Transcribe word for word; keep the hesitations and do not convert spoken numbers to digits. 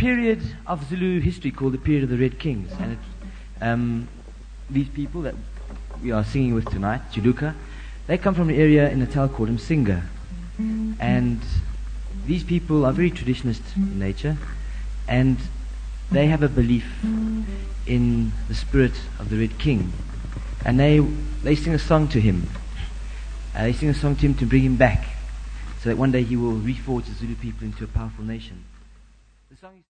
period of Zulu history called the period of the Red Kings, and it, um, these people that we are singing with tonight, Juluka, they come from an area in Natal called Msinga, and these people are very traditionalist in nature, and they have a belief in the spirit of the Red King, and they they sing a song to him. Uh, they sing a song to him to bring him back, so that one day he will reforge the Zulu people into a powerful nation. The song is